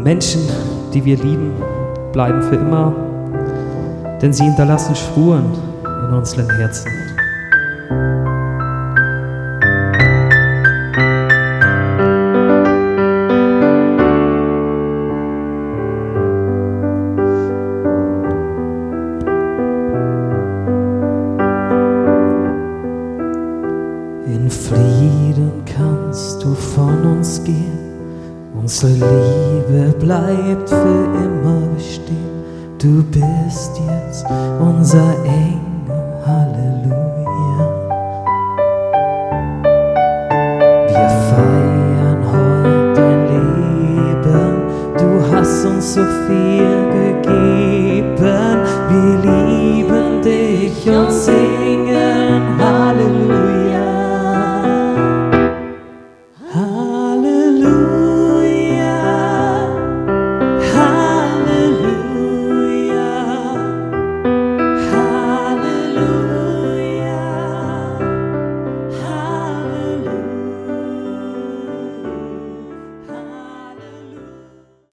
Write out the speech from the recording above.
Menschen, die wir lieben, bleiben für immer, denn sie hinterlassen Spuren in unseren Herzen. In Frieden kannst du von uns gehen, unsere Liebe bleibt für immer bestehen. Du bist jetzt unser Engel, Halleluja.